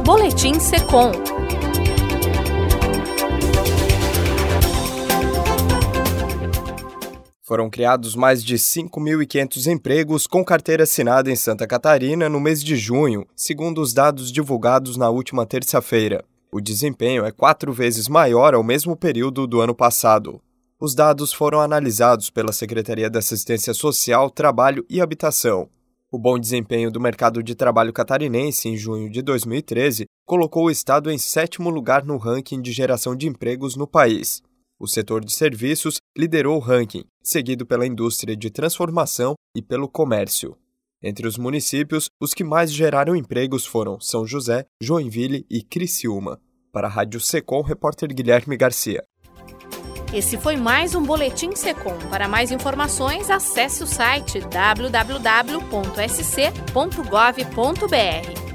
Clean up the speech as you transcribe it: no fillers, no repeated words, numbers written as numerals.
Boletim Secom. Foram criados mais de 5.500 empregos com carteira assinada em Santa Catarina no mês de junho, segundo os dados divulgados na última terça-feira. O desempenho é 4 vezes maior ao mesmo período do ano passado. Os dados foram analisados pela Secretaria de Assistência Social, Trabalho e Habitação. O bom desempenho do mercado de trabalho catarinense em junho de 2013 colocou o estado em 7º lugar no ranking de geração de empregos no país. O setor de serviços liderou o ranking, seguido pela indústria de transformação e pelo comércio. Entre os municípios, os que mais geraram empregos foram São José, Joinville e Criciúma. Para a Rádio Secom, repórter Guilherme Garcia. Esse foi mais um Boletim Secom. Para mais informações, acesse o site www.sc.gov.br.